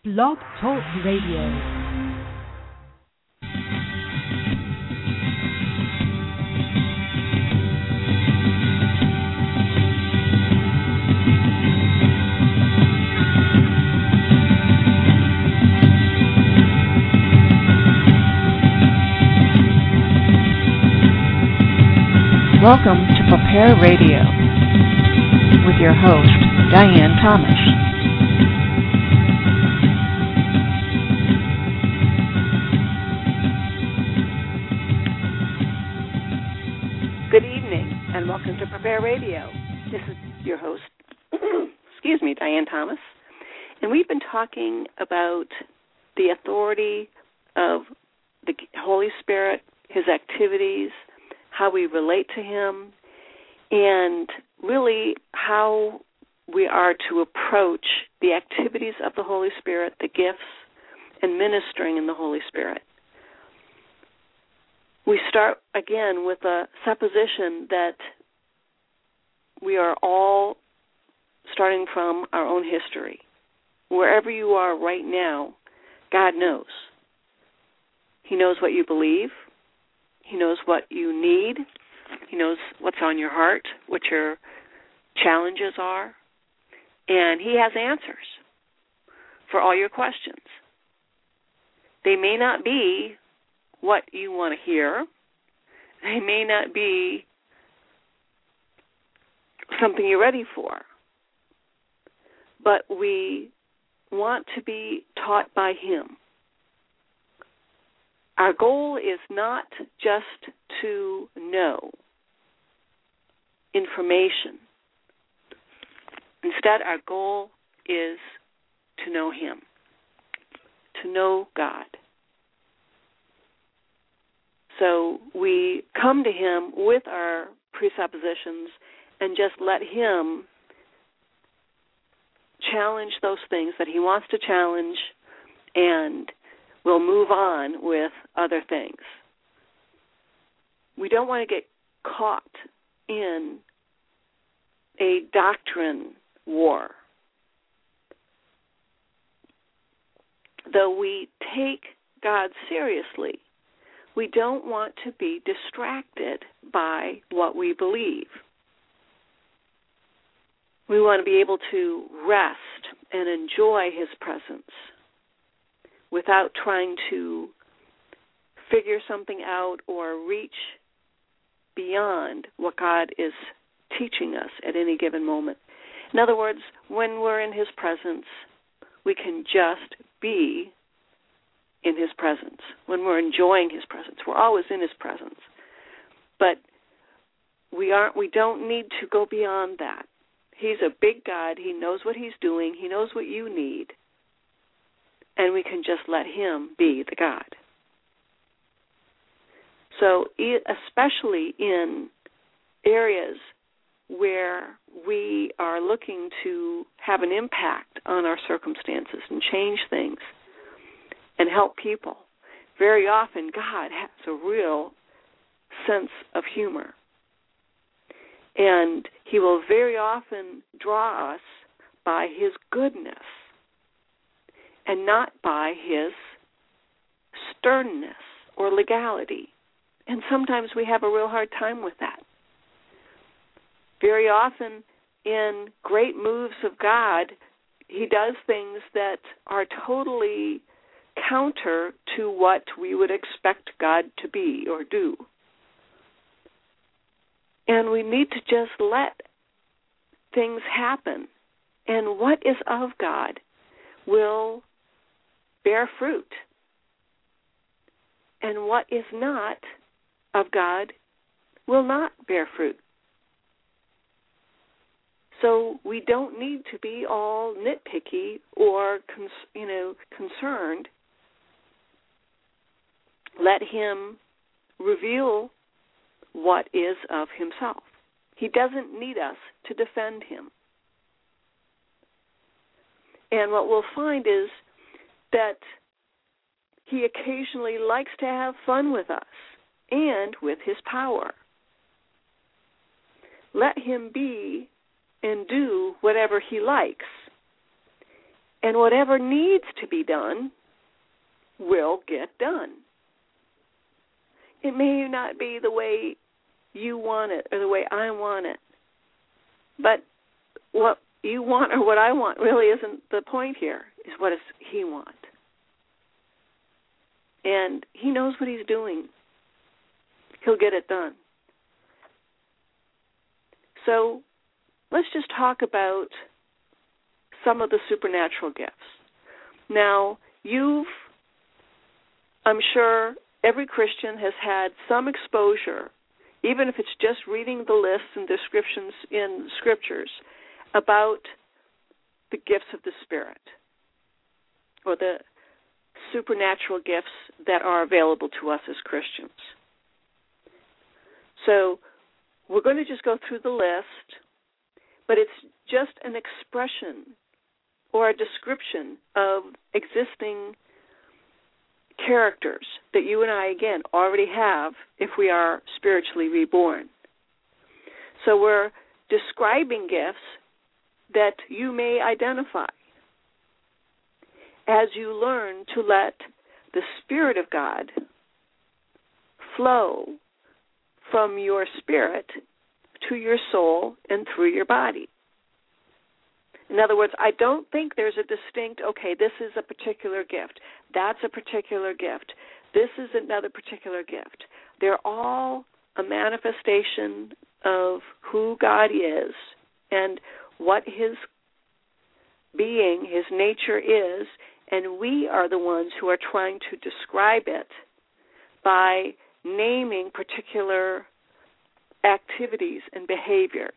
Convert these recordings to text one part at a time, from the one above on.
Blog Talk Radio. Welcome to Prepare Radio with your host, Diane Thomas. Good evening, and welcome to Prepare Radio. This is your host, Diane Thomas, and we've been talking about the authority of the Holy Spirit, His activities, how we relate to Him, and really how we are to approach the activities of the Holy Spirit, the gifts, and ministering in the Holy Spirit. We start again with a supposition that we are all starting from our own history. Wherever you are right now, God knows. He knows what you believe. He knows what you need. He knows what's on your heart, what your challenges are. And He has answers for all your questions. They may not be what you want to hear. They may not be something you're ready for. But we want to be taught by Him. Our goal is not just to know information. Instead, our goal is to know Him, to know God. So we come to Him with our presuppositions and just let Him challenge those things that He wants to challenge, and we'll move on with other things. We don't want to get caught in a doctrine war. Though we take God seriously, we don't want to be distracted by what we believe. We want to be able to rest and enjoy His presence without trying to figure something out or reach beyond what God is teaching us at any given moment. In other words, when we're in His presence, we can just be in His presence. When we're enjoying His presence, we're always in His presence. But we don't need to go beyond that. He's a big God. He knows what He's doing. He knows what you need. And we can just let Him be the God. So especially in areas where we are looking to have an impact on our circumstances and change things and help people, very often God has a real sense of humor. And He will very often draw us by His goodness and not by His sternness or legality. And sometimes we have a real hard time with that. Very often in great moves of God, He does things that are totally counter to what we would expect God to be or do. And we need to just let things happen. And what is of God will bear fruit. And what is not of God will not bear fruit. So we don't need to be all nitpicky or concerned. Let Him reveal what is of Himself. He doesn't need us to defend Him. And what we'll find is that He occasionally likes to have fun with us and with His power. Let Him be and do whatever He likes, And whatever needs to be done will get done. It may not be the way you want it or the way I want it, but what you want or what I want really isn't the point here. Is what does he want? And he knows what he's doing. He'll get it done. So let's just talk about some of the supernatural gifts. Now, I'm sure every Christian has had some exposure, even if it's just reading the lists and descriptions in scriptures, about the gifts of the Spirit or the supernatural gifts that are available to us as Christians. So we're going to just go through the list, but it's just an expression or a description of existing characters that you and I, again, already have if we are spiritually reborn. So we're describing gifts that you may identify as you learn to let the Spirit of God flow from your spirit to your soul and through your body. In other words, I don't think there's a distinct, okay, this is a particular gift, that's a particular gift, this is another particular gift. They're all a manifestation of who God is and what his being, his nature is, and we are the ones who are trying to describe it by naming particular activities and behaviors.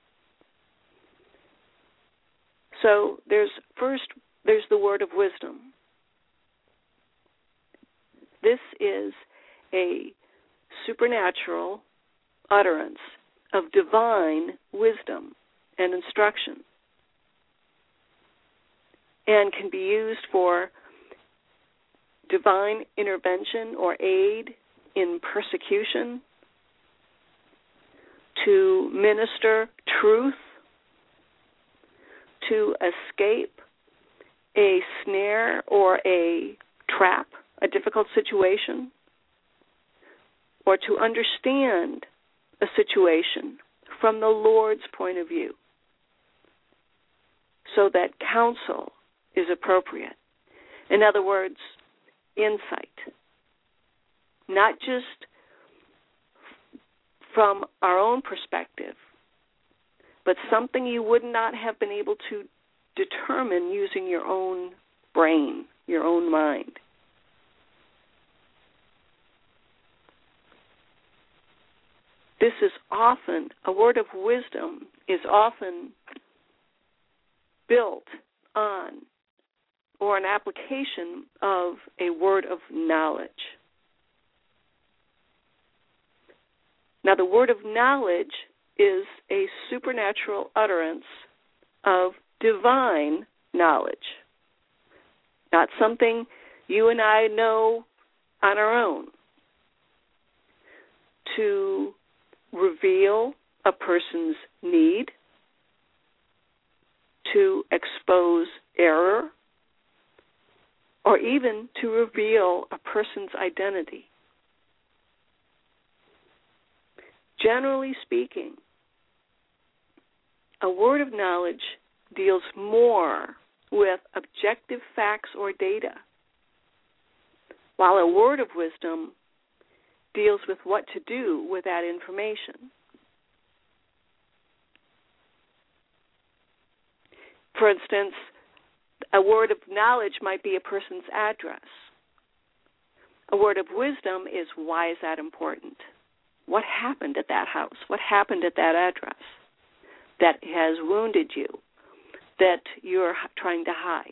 So there's the word of wisdom. This is a supernatural utterance of divine wisdom and instruction, and can be used for divine intervention or aid in persecution, to minister truth, to escape a snare or a trap, a difficult situation, or to understand a situation from the Lord's point of view so that counsel is appropriate. In other words, insight. Not just from our own perspective, but something you would not have been able to determine using your own brain, your own mind. This is often, a word of wisdom is often built on or an application of a word of knowledge. Now, the word of knowledge is a supernatural utterance of divine knowledge, not something you and I know on our own. To reveal a person's need, to expose error, or even to reveal a person's identity. Generally speaking, a word of knowledge deals more with objective facts or data, while a word of wisdom deals with what to do with that information. For instance, a word of knowledge might be a person's address. A word of wisdom is, why is that important? What happened at that house? What happened at that address that has wounded you, that you're trying to hide?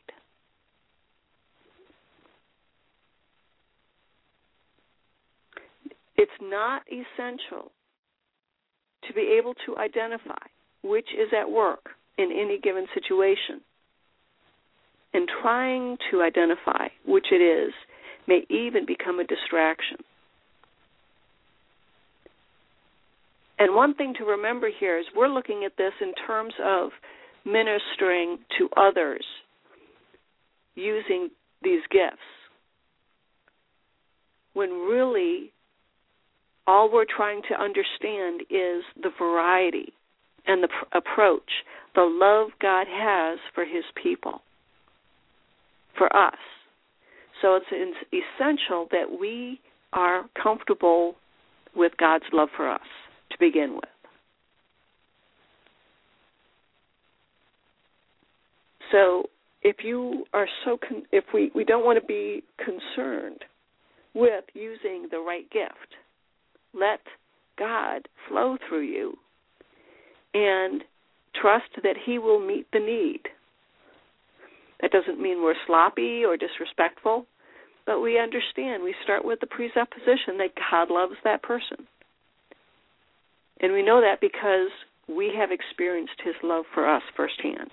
It's not essential to be able to identify which is at work in any given situation. And trying to identify which it is may even become a distraction. And one thing to remember here is we're looking at this in terms of ministering to others using these gifts, when really all we're trying to understand is the variety and the approach, the love God has for his people, for us. So it's essential that we are comfortable with God's love for us to begin with. So if you are if we don't want to be concerned with using the right gift, let God flow through you and trust that he will meet the need. That doesn't mean we're sloppy or disrespectful, but we understand. We start with the presupposition that God loves that person. And we know that because we have experienced his love for us firsthand.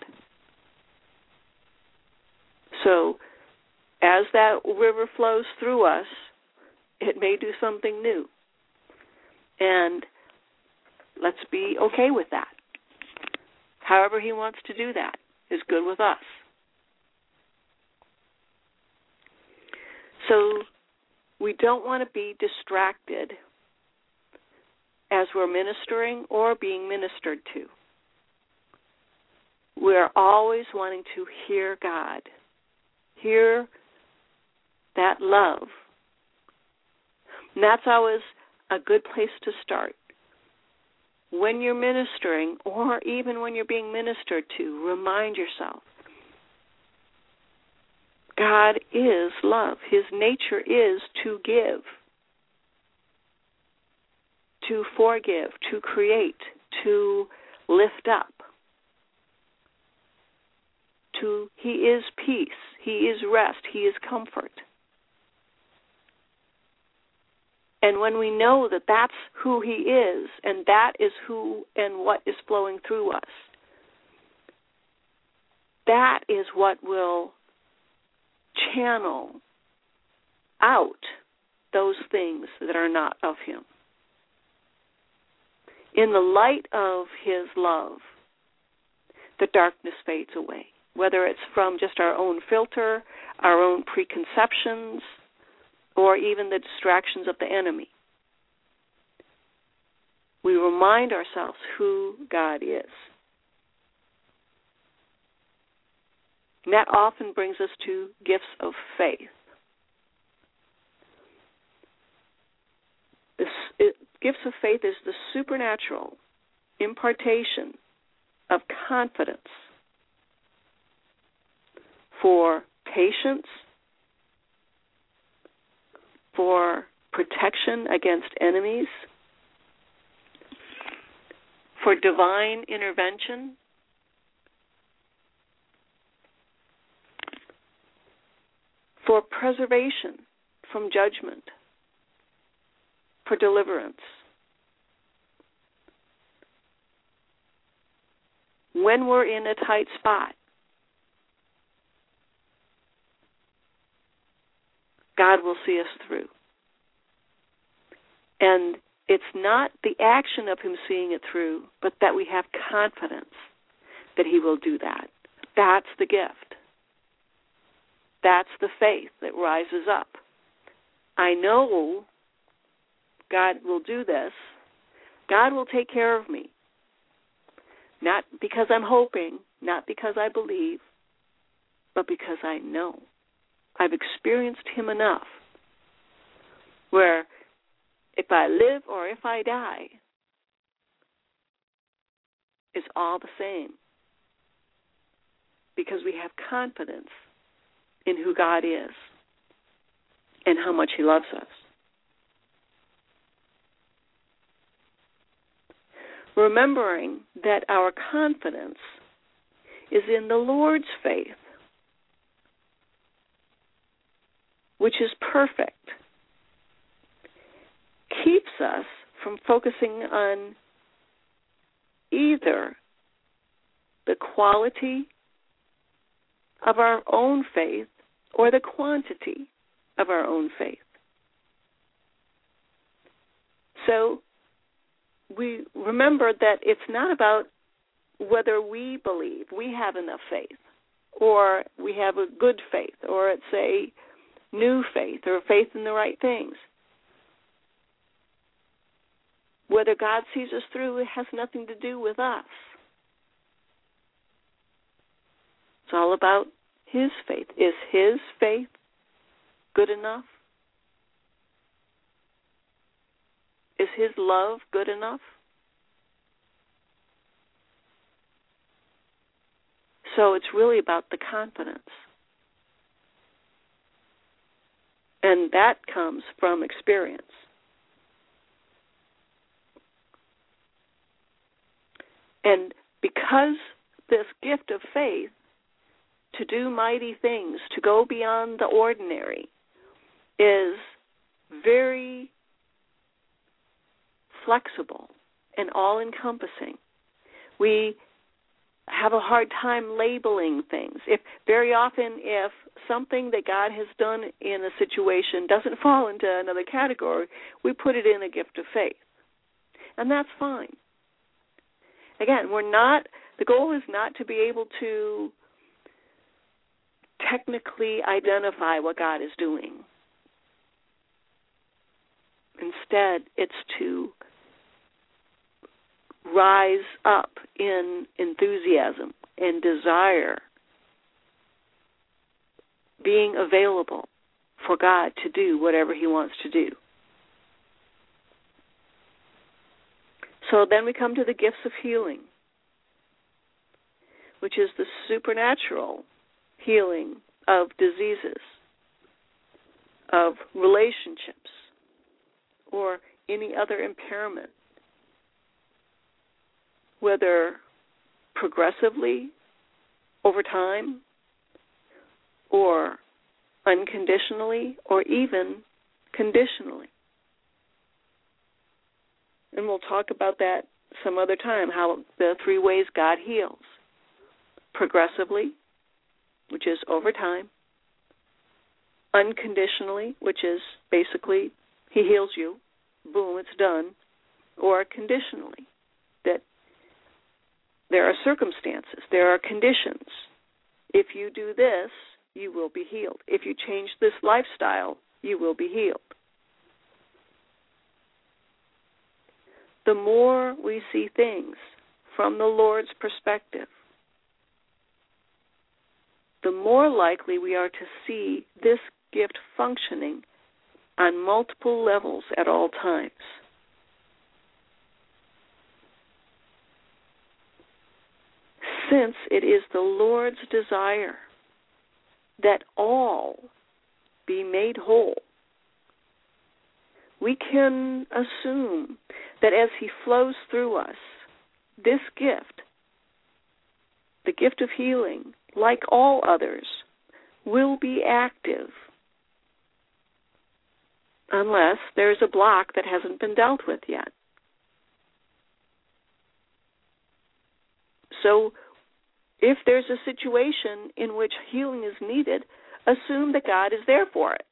So as that river flows through us, it may do something new. And let's be okay with that. However he wants to do that is good with us. So we don't want to be distracted as we're ministering or being ministered to. We're always wanting to hear God, hear that love. And that's always a good place to start. When you're ministering, or even when you're being ministered to, remind yourself, God is love. His nature is to give, to forgive, to create, to lift up. He is peace. He is rest. He is comfort. And when we know that that's who he is, and that is who and what is flowing through us, that is what will channel out those things that are not of him. In the light of his love, the darkness fades away, whether it's from just our own filter, our own preconceptions, or even the distractions of the enemy. We remind ourselves who God is. And that often brings us to gifts of faith. Gifts of faith is the supernatural impartation of confidence for patience, for protection against enemies, for divine intervention, for preservation from judgment, for deliverance. When we're in a tight spot, God will see us through. And it's not the action of him seeing it through, but that we have confidence that he will do that. That's the gift. That's the faith that rises up. I know God will do this. God will take care of me. Not because I'm hoping, not because I believe, but because I know. I've experienced him enough where if I live or if I die, it's all the same, because we have confidence in who God is and how much he loves us. Remembering that our confidence is in the Lord's faith, which is perfect, keeps us from focusing on either the quality of our own faith or the quantity of our own faith. So we remember that it's not about whether we believe we have enough faith or we have a good faith, or it's a new faith, or faith in the right things. Whether God sees us through, it has nothing to do with us. It's all about His faith. Is His faith good enough? Is His love good enough? So it's really about the confidence. And that comes from experience. And because this gift of faith to do mighty things, to go beyond the ordinary, is very flexible and all-encompassing, we have a hard time labeling things. Very often, if something that God has done in a situation doesn't fall into another category, we put it in a gift of faith. And that's fine. Again, the goal is not to be able to technically identify what God is doing. Instead, it's to rise up in enthusiasm and desire, being available for God to do whatever He wants to do. So then we come to the gifts of healing, which is the supernatural healing of diseases, of relationships, or any other impairment, whether progressively over time, or unconditionally, or even conditionally. And we'll talk about that some other time, how the three ways God heals. Progressively, which is over time. Unconditionally, which is basically He heals you, boom, it's done. Or conditionally, that there are circumstances, there are conditions. If you do this, you will be healed. If you change this lifestyle, you will be healed. The more we see things from the Lord's perspective, the more likely we are to see this gift functioning on multiple levels at all times. Since it is the Lord's desire that all be made whole, we can assume that as He flows through us, this gift, the gift of healing, like all others, will be active unless there's a block that hasn't been dealt with yet. So if there's a situation in which healing is needed, assume that God is there for it.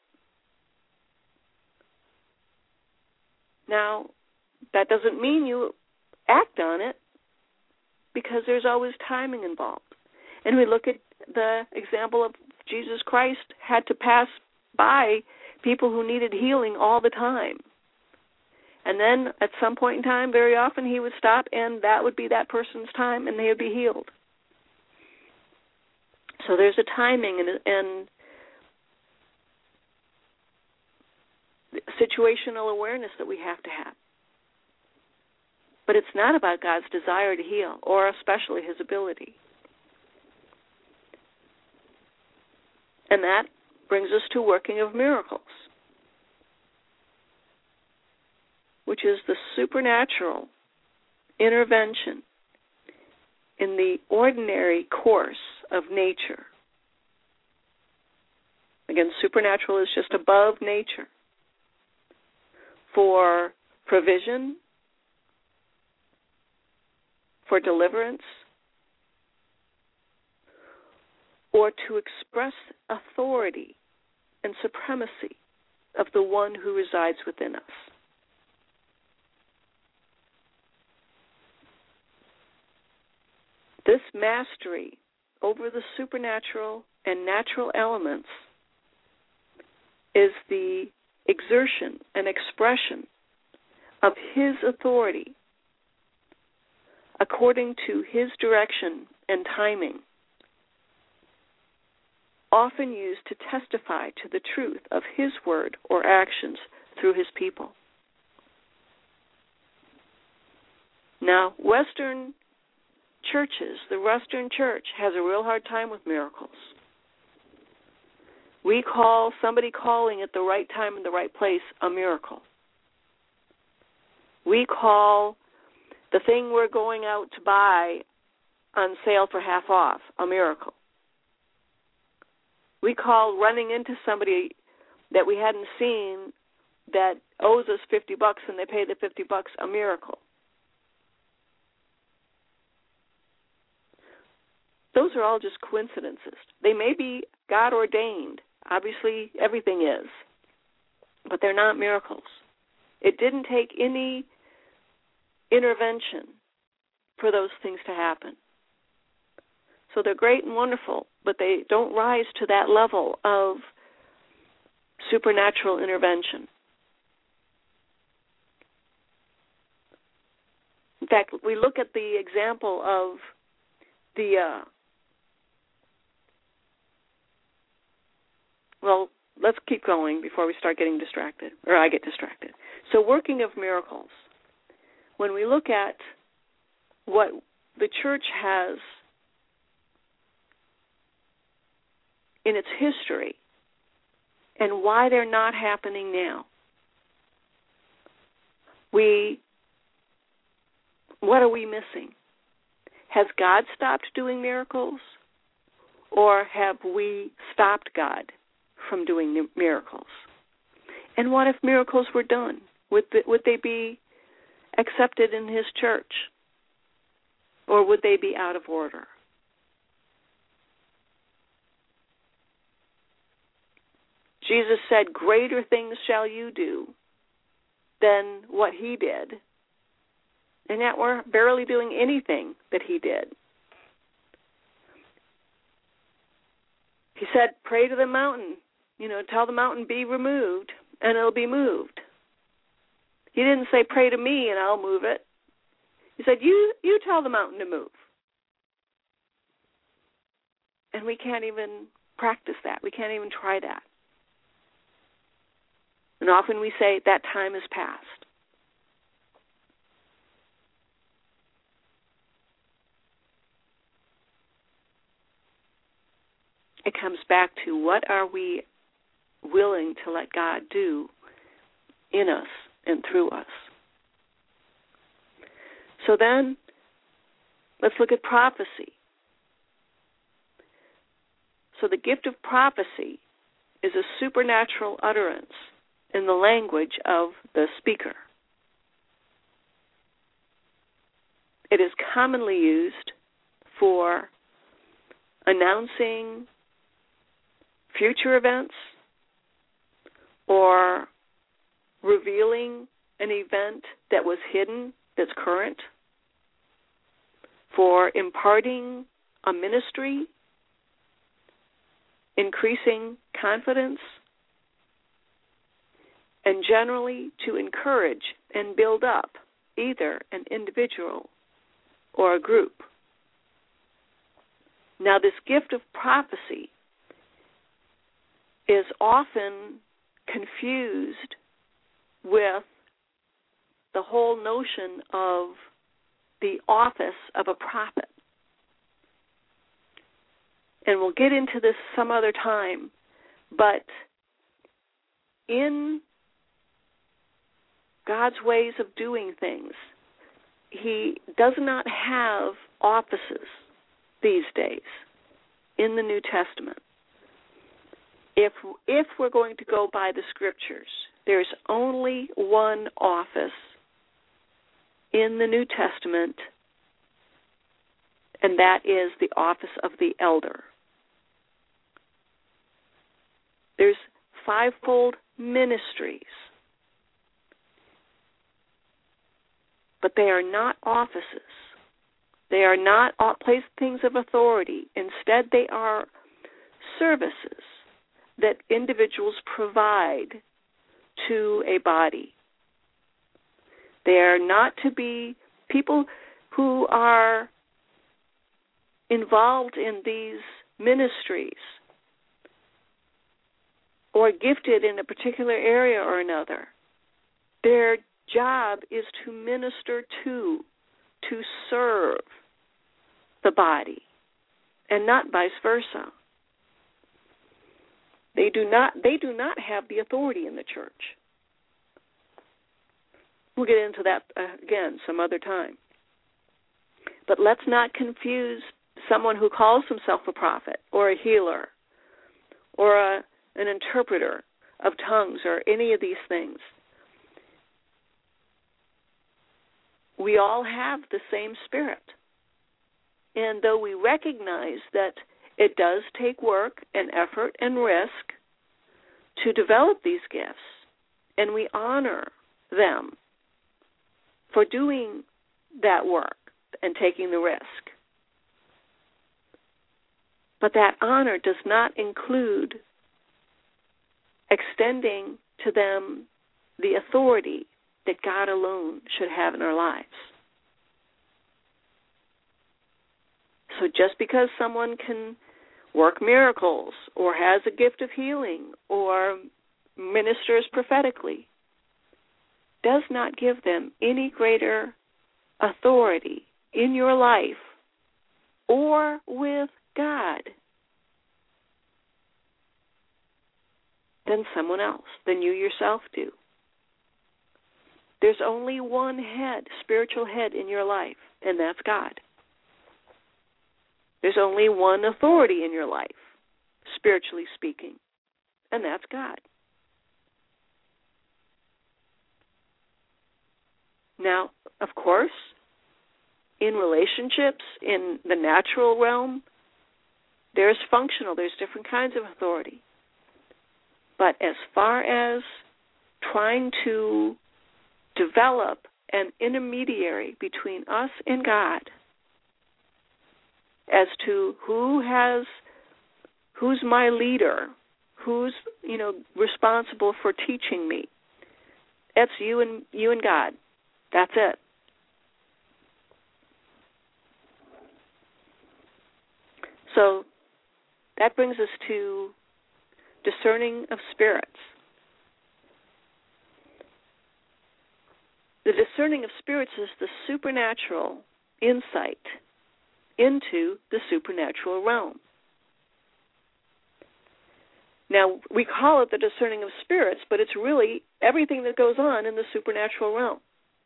Now, that doesn't mean you act on it, because there's always timing involved. And we look at the example of Jesus Christ had to pass by people who needed healing all the time. And then at some point in time, very often He would stop, and that would be that person's time, and they would be healed. So there's a timing and situational awareness that we have to have. But it's not about God's desire to heal, or especially His ability. And that brings us to working of miracles, which is the supernatural intervention in the ordinary course of nature. Again, supernatural is just above nature. For provision, for deliverance, or to express authority and supremacy of the one who resides within us. This mastery over the supernatural and natural elements is the exertion and expression of His authority according to His direction and timing, often used to testify to the truth of His word or actions through His people. Now, Western churches, the Western church has a real hard time with miracles. We call somebody calling at the right time in the right place a miracle. We call the thing we're going out to buy on sale for half off a miracle. We call running into somebody that we hadn't seen that owes us $50 and they pay the $50 a miracle. Those are all just coincidences. They may be God ordained. Obviously, everything is. But they're not miracles. It didn't take any intervention for those things to happen. So they're great and wonderful, but they don't rise to that level of supernatural intervention. In fact, we look at the example of the well, let's keep going before we start getting distracted, or I get distracted. So working of miracles. When we look at what the church has in its history and why they're not happening now, what are we missing? Has God stopped doing miracles, or have we stopped God from doing miracles? And what if miracles were done? Would they be accepted in His church, or would they be out of order? Jesus said, "Greater things shall you do than what He did," and yet we're barely doing anything that He did. He said, "Pray to the mountain, tell the mountain be removed, and it'll be moved." He didn't say, "Pray to me and I'll move it." He said, you tell the mountain to move. And we can't even practice that. We can't even try that. And often we say, that time is past. It comes back to, what are we willing to let God do in us and through us? So then, let's look at prophecy. So the gift of prophecy is a supernatural utterance in the language of the speaker. It is commonly used for announcing future events or revealing an event that was hidden, that's current, for imparting a ministry, increasing confidence, and generally to encourage and build up either an individual or a group. Now, this gift of prophecy is often confused with the whole notion of the office of a prophet. And we'll get into this some other time, but in God's ways of doing things, He does not have offices these days in the New Testament. If we're going to go by the Scriptures, there's only one office in the New Testament, and that is the office of the elder. There's fivefold ministries, but they are not offices. They are not things of authority. Instead, they are services that individuals provide to a body. They are not to be people who are involved in these ministries or gifted in a particular area or another. Their job is to minister to serve the body, and not vice versa. They do not have the authority in the church. We'll get into that again some other time. But let's not confuse someone who calls himself a prophet or a healer or an interpreter of tongues or any of these things. We all have the same spirit. And though we recognize that it does take work and effort and risk to develop these gifts, and we honor them for doing that work and taking the risk. But that honor does not include extending to them the authority that God alone should have in our lives. So just because someone can work miracles or has a gift of healing or ministers prophetically does not give them any greater authority in your life or with God than someone else, than you yourself do. There's only one head, spiritual head in your life, and that's God. There's only one authority in your life, spiritually speaking, and that's God. Now, of course, in relationships, in the natural realm, there's different kinds of authority. But as far as trying to develop an intermediary between us and God as to who's my leader, who's responsible for teaching me, that's you and God. That's it. So that brings us to discerning of spirits. The discerning of spirits is the supernatural insight into the supernatural realm. Now, we call it the discerning of spirits, but it's really everything that goes on in the supernatural realm.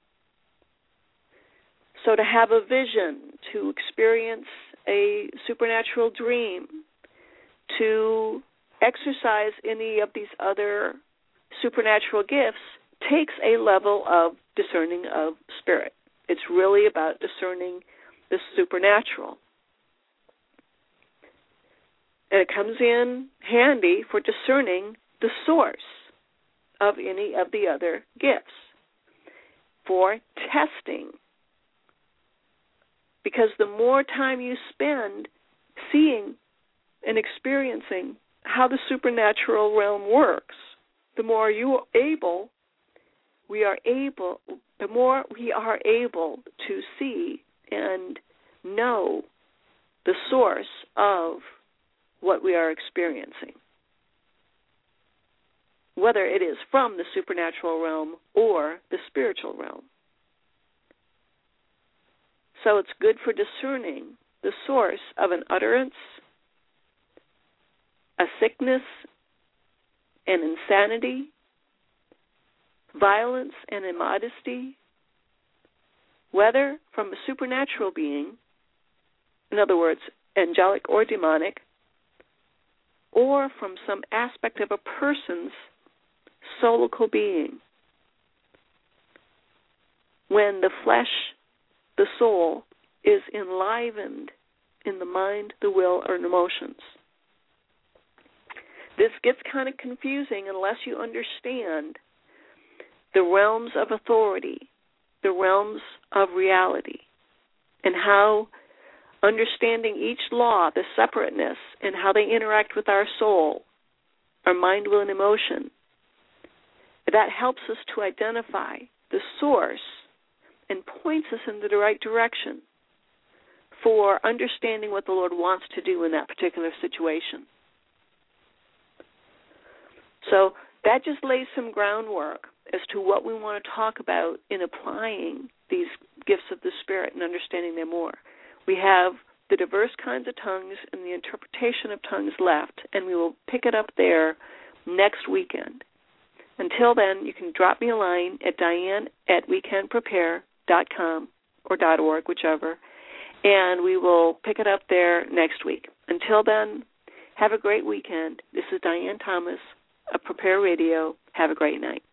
So to have a vision, to experience a supernatural dream, to exercise any of these other supernatural gifts takes a level of discerning of spirit. It's really about discerning the supernatural. And it comes in handy for discerning the source of any of the other gifts, for testing. Because the more time you spend seeing and experiencing how the supernatural realm works, the more we are able to see and know the source of what we are experiencing, whether it is from the supernatural realm or the spiritual realm. So it's good for discerning the source of an utterance, a sickness, an insanity, violence and immodesty, whether from a supernatural being, in other words, angelic or demonic, or from some aspect of a person's soulical being. When the flesh, the soul, is enlivened in the mind, the will, or emotions. This gets kind of confusing unless you understand the realms of authority, the realms of reality, and how understanding each law, the separateness, and how they interact with our soul, our mind, will, and emotion, that helps us to identify the source and points us in the right direction for understanding what the Lord wants to do in that particular situation. So that just lays some groundwork as to what we want to talk about in applying these gifts of the Spirit and understanding them more. We have the diverse kinds of tongues and the interpretation of tongues left, and we will pick it up there next weekend. Until then, you can drop me a line at diane@wecanprepare.com or .org, whichever, and we will pick it up there next week. Until then, have a great weekend. This is Diane Thomas of Prepare Radio. Have a great night.